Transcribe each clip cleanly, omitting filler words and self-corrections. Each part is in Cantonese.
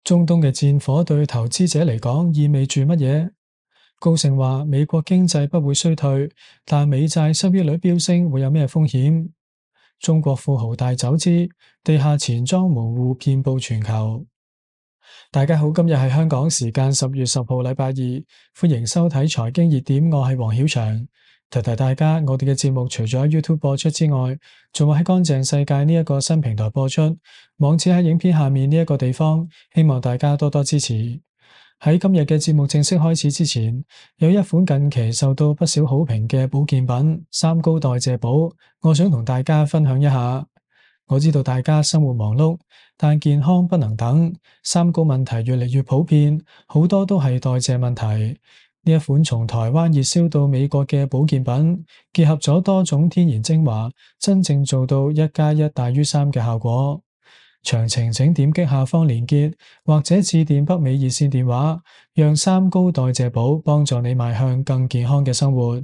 中東嘅戰火對投資者嚟講意味住乜嘢？高盛話美國經濟不會衰退，但美債收益率飆升會有咩風險？中國富豪大走資，地下錢莊門戶遍佈全球。大家好，今日係香港時間10月10號，禮拜二，歡迎收睇財經熱點，我係黃曉翔。提提大家，我哋嘅節目除咗喺 YouTube 播出之外，仲會喺乾淨世界呢一個新平台播出，網址喺影片下面呢一個地方，希望大家多多支持。喺今日嘅節目正式開始之前，有一款近期受到不少好評嘅保健品三高代謝寶，我想同大家分享一下。我知道大家生活忙碌，但健康不能等，三高問題越嚟越普遍，好多都係代謝問題。呢一款從台灣熱銷到美國嘅保健品，結合咗多種天然精華，真正做到1+1大於3嘅效果。詳情請點擊下方鏈接，或者致電北美熱線電話，讓三高代謝寶幫助你邁向更健康嘅生活。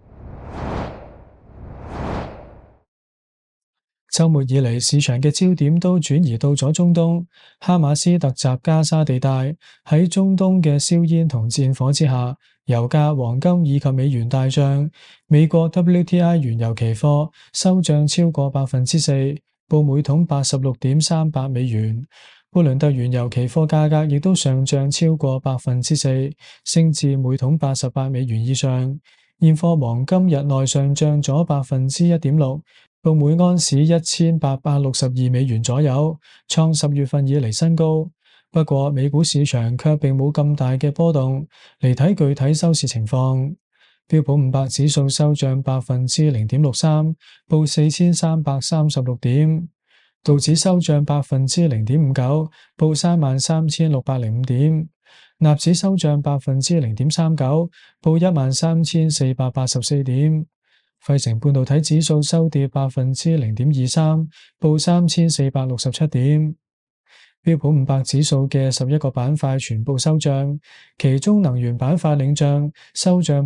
週末以嚟，市場嘅焦點都轉移到咗中東，哈馬斯突襲加沙地帶，喺中東嘅硝煙同戰火之下，油價、黃金以及美元大漲。美國 WTI 原油期貨收漲超過4%，報每桶86.38美元。布倫特原油期貨價格亦都上漲超過4%，升至每桶88美元以上。現貨黃金日內上漲咗1.6%。報每安士1862美元左右，創10月份以嚟新高。不過美股市場卻並冇咁大嘅波動。嚟睇具體收市情況，標普500指數收漲0.63%，報4336點；道指收漲0.59%，報33605點；納指收漲0.39%，報13484點。費城半導體指數收跌0.23%，報3467點。標普500指數嘅11個板塊全部收漲，其中能源板塊領漲，收漲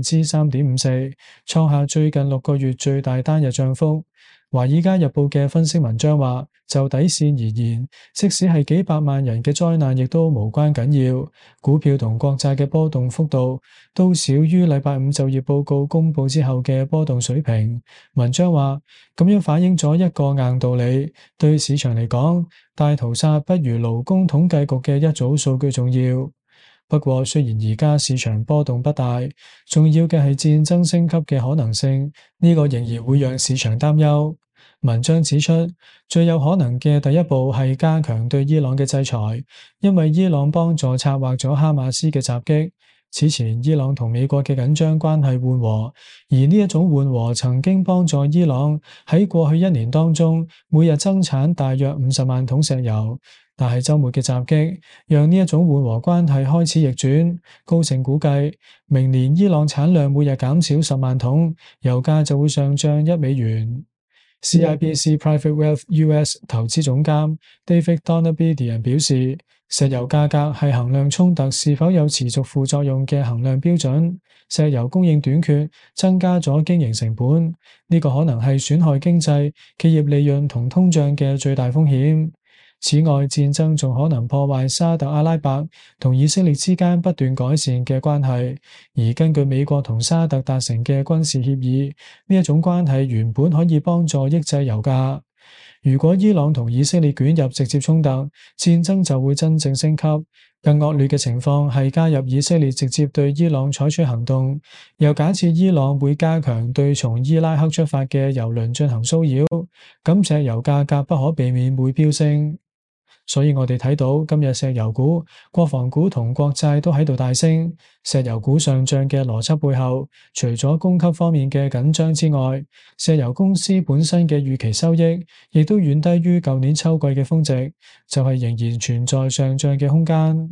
3.54%，創下最近6個月最大單日漲幅。華爾街日報嘅分析文章話，就底線而言，即使係幾百萬人嘅災難亦都無關緊要，股票同國債嘅波動幅度都少於禮拜五就業報告公佈之後嘅波動水平。文章話，咁樣反映咗一個硬道理，對市場嚟講，大屠殺不如勞工統計局嘅一組數據重要。不過雖然而家市場波動不大，重要嘅係戰爭升級嘅可能性，呢個仍然會讓市場擔憂。文章指出，最有可能嘅第一步係加強對伊朗嘅制裁，因為伊朗幫助策劃咗哈馬斯嘅襲擊。此前伊朗同美國嘅緊張關係緩和，而呢一種緩和曾經幫助伊朗喺過去1年當中每日增產大約50萬桶石油。但係週末嘅襲擊讓呢一種緩和關係開始逆轉。高盛估計明年伊朗產量每日減少10萬桶，油價就會上漲1美元。CIBC Private Wealth US 投資總監 David Donabedian 表示，石油價格係衡量衝突是否有持續副作用嘅衡量標準。石油供應短缺增加咗經營成本，呢個可能係損害經濟、企業利潤同通脹嘅最大風險。此外，戰爭仲可能破壞沙特阿拉伯同以色列之間不斷改善嘅關係，而根據美國同沙特達成嘅軍事協議，呢一種關係原本可以幫助抑制油價。如果伊朗同以色列捲入直接衝突，戰爭就會真正升級。更惡劣嘅情況係加入以色列直接對伊朗採取行動，又假設伊朗會加強對從伊拉克出發嘅油輪進行騷擾，咁石油價格不可避免會飆升。所以我哋睇到今日石油股、國防股同國債都喺度大升。石油股上漲嘅邏輯背後，除咗供給方面嘅緊張之外，石油公司本身嘅預期收益亦都遠低於舊年秋季嘅峰值，就係仍然存在上漲嘅空間。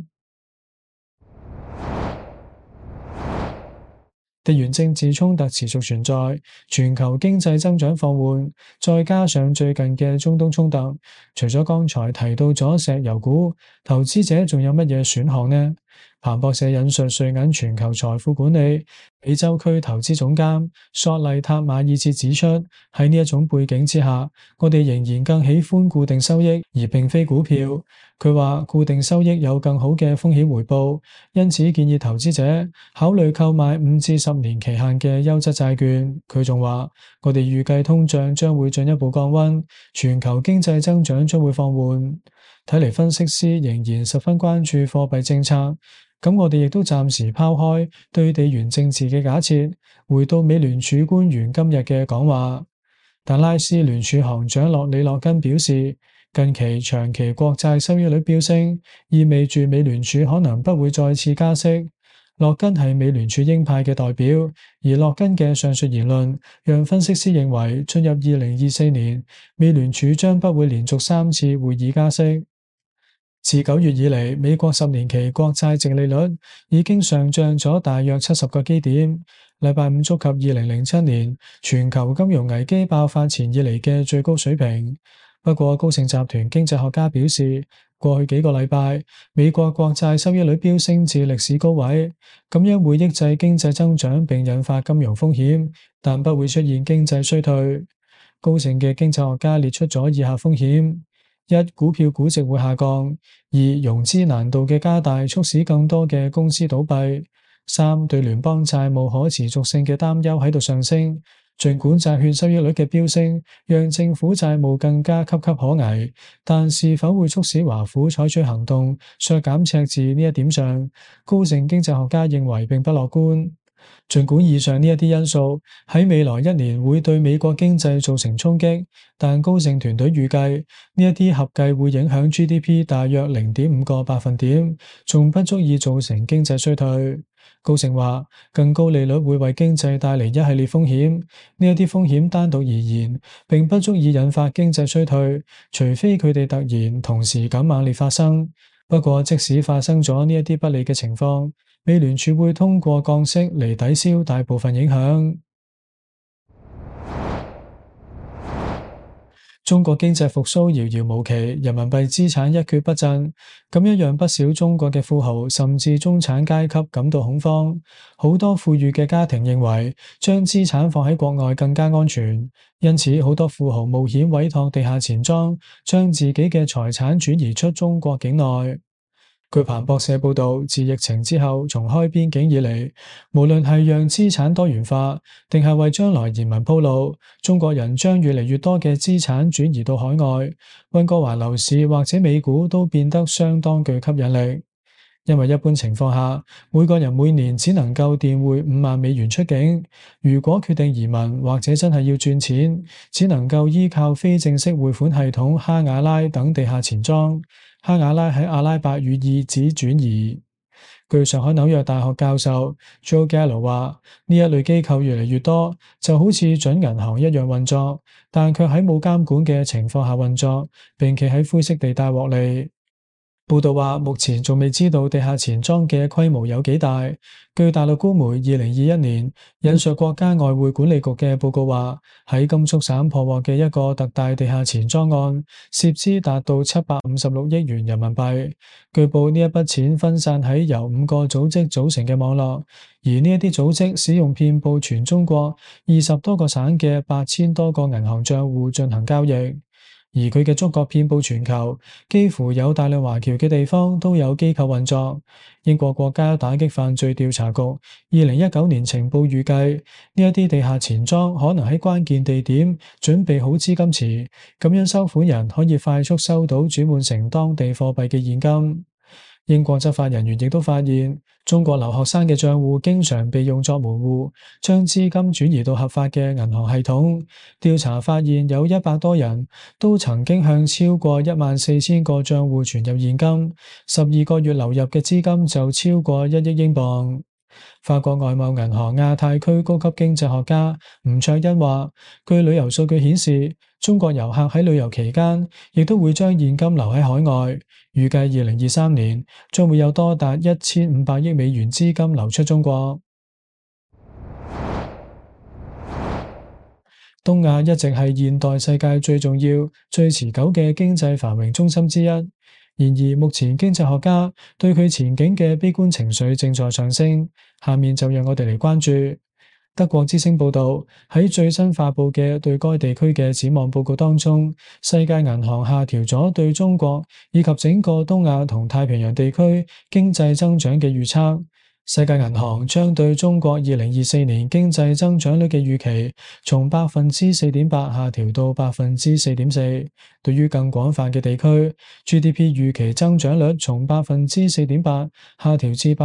地緣政治衝突持續存在，全球經濟增長放緩，再加上最近嘅中東衝突，除咗剛才提到咗石油股，投資者仲有乜嘢選項呢？ 彭博社引述瑞銀全球財富管理美洲區投資總監索麗塔馬爾切指出，喺呢一種背景之下，我哋仍然更喜歡固定收益而並非股票。佢話固定收益有更好嘅風險回報，因此建議投資者考慮購買5至10年期限嘅優質債券。佢仲話，我哋預計通脹將會進一步降溫，全球經濟增長將會放緩。睇嚟分析師仍然十分關注貨幣政策，咁我哋亦都暫時拋開對地緣政治嘅假設，回到美聯儲官員今日嘅講話。達拉斯聯儲行長洛里諾根表示，近期長期國債收益率飆升，意味住美聯儲可能不會再次加息。洛根係美聯儲鷹派嘅代表，而洛根嘅上述言論讓分析師認為，進入2024年，美聯儲將不會連續3次會議加息。自9月以嚟，美國10年期國債殖利率已經上漲咗大約70個基點，禮拜五觸及2007年全球金融危機爆發前以嚟嘅最高水平。不過，高盛集團經濟學家表示，過去幾個禮拜，美國國債收益率飆升至歷史高位，咁樣會抑制經濟增長並引發金融風險，但不會出現經濟衰退。高盛嘅經濟學家列出咗以下風險。1. 股票估值會下降。2. 融資難度嘅加大促使更多嘅公司倒閉。3. 對聯邦債務可持續性嘅擔憂喺度上升。儘管債券收益率嘅飆升讓政府債務更加岌岌可危，但是否會促使華府採取行動削減赤字呢一點上，高盛經濟學家認為並不樂觀。儘管以上呢一啲因素喺未來1年會對美國經濟造成衝擊，但高盛團隊預計呢一啲合計會影響 GDP 大約0.5個百分點，仲不足以造成經濟衰退。高盛話，更高利率會為經濟帶嚟一系列風險，呢一啲風險單獨而言並不足以引發經濟衰退，除非佢哋突然同時咁猛烈發生。不過即使發生咗呢一啲不利嘅情況，美聯儲會通過降息嚟抵消大部分影響。中國經濟復甦遙遙無期，人民幣資產一蹶不振，咁樣讓不少中國嘅富豪甚至中產階級感到恐慌。好多富裕嘅家庭認為將資產放喺國外更加安全，因此好多富豪冒險委託地下錢莊，將自己嘅財產轉移出中國境內。據彭博社報道，自疫情之後重開邊境以嚟，無論係讓資產多元化，定係為將來移民鋪路，中國人將越嚟越多嘅資產轉移到海外。溫哥華樓市或者美股都變得相當具吸引力。因為一般情況下，每個人每年只能夠電匯5萬美元出境。如果決定移民或者真係要轉錢，只能夠依靠非正式匯款系統哈瓦拉等地下錢莊。哈瓦拉喺阿拉伯語意指轉移。據上海紐約大學教授 Joe Gallo 話，呢一類機構越嚟越多，就好似準銀行一樣運作，但卻喺冇監管嘅情況下運作，並且喺灰色地帶獲利。報道話，目前仲未知道地下錢莊嘅規模有幾大。據大陸官媒2021年引述國家外匯管理局嘅報告話，喺甘肅省破獲嘅一個特大地下錢莊案，涉資達到756億元人民幣。據報呢一筆錢分散喺由5個組織組成嘅網絡，而呢一啲組織使用遍佈全中國20多個省嘅8000多個銀行賬戶進行交易。而佢嘅觸角遍佈全球，幾乎有大量華僑嘅地方都有機構運作。英國國家打擊犯罪調查局2019年情報預計，呢一啲地下錢莊可能喺關鍵地點準備好資金池，咁樣收款人可以快速收到轉換成當地貨幣嘅現金。英國執法人員亦都發現，中國留學生嘅賬戶經常被用作門戶，將資金轉移到合法嘅銀行系統。調查發現有100多人都曾經向超過14000個賬戶存入現金，12個月流入嘅資金就超過1億英鎊。法國外貿銀行亞太區高級經濟學家吳卓恩話，據旅遊數據顯示，中國遊客喺旅遊期間亦都會將現金留喺海外，預計2023年將會有多達1500億美元資金流出中國。東亞一直係現代世界最重要、最持久嘅經濟繁榮中心之一。 然而，目前經濟學家對佢前景嘅悲觀情緒正在上升。下面就讓我哋嚟關注。德國之聲報導，喺最新發佈嘅對該地區嘅展望報告當中，世界銀行下調咗對中國以及整個東亞同太平洋地區經濟增長嘅預測。世界銀行將對中國2024年經濟增長率嘅預期從4.8%下調到4.4%。對於更廣泛嘅地區，GDP 預期增長率從4.8%下調至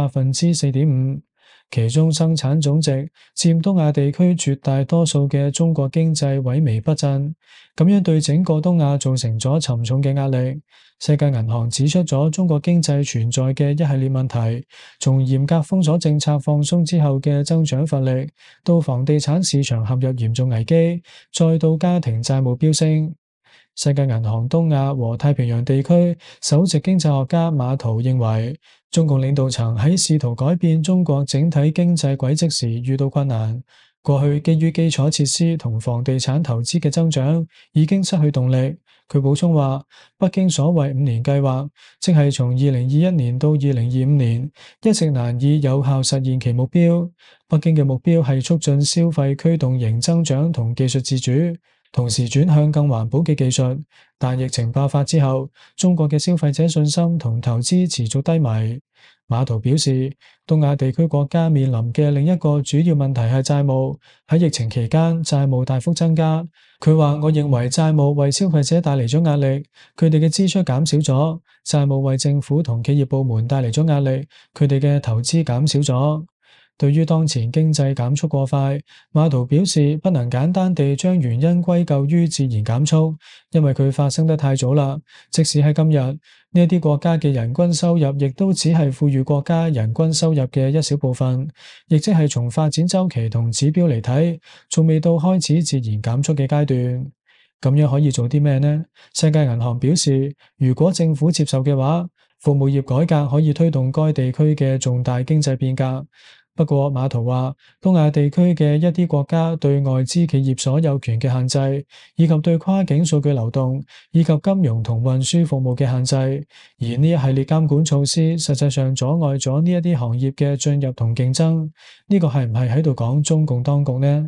4.5%。其中生產總值佔東亞地區絕大多數嘅中國經濟萎靡不振，咁樣對整個東亞造成咗沉重嘅壓力。世界銀行指出咗中國經濟存在嘅一系列問題，從嚴格封鎖政策放鬆之後嘅增長乏力，到房地產市場陷入嚴重危機，再到家庭債務飆升。世界銀行東亞和太平洋地區首席經濟學家馬圖認為，中共領導層喺試圖改變中國整體經濟軌跡時遇到困難。過去基於基礎設施同房地產投資嘅增長已經失去動力。佢補充話，北京所謂5年計劃，即係從2021年到2025年，一直難以有效實現其目標。北京嘅目標係促進消費驅動型增長同技術自主，同時轉向更環保嘅技術，但疫情爆發之後，中國嘅消費者信心同投資持續低迷。馬圖表示，東亞地區國家面臨嘅另一個主要問題係債務。喺疫情期間，債務大幅增加。佢話：我認為債務為消費者帶嚟咗壓力，佢哋嘅支出減少咗；債務為政府同企業部門帶嚟咗壓力，佢哋嘅投資減少咗。對於當前經濟減速過快，馬圖表示不能簡單地將原因歸咎於自然減速，因為佢發生得太早啦。即使喺今日，呢一啲國家嘅人均收入亦都只係富裕國家人均收入嘅一小部分，亦即係從發展週期同指標嚟睇，仲未到開始自然減速嘅階段。咁樣可以做啲咩呢？世界銀行表示，如果政府接受嘅話，服務業改革可以推動該地區嘅重大經濟變革。不過，馬圖話，東亞地區嘅一啲國家對外資企業所有權嘅限制，以及對跨境數據流動以及金融同運輸服務嘅限制，而呢一系列監管措施實際上阻礙咗呢一啲行業嘅進入同競爭。呢個係唔係喺度講中共當局呢？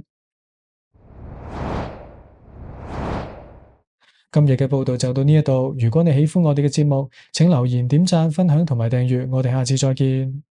今日嘅報道就到呢一度。如果你喜歡我哋嘅節目，請留言、點讚、分享同埋訂閱。我哋下次再見。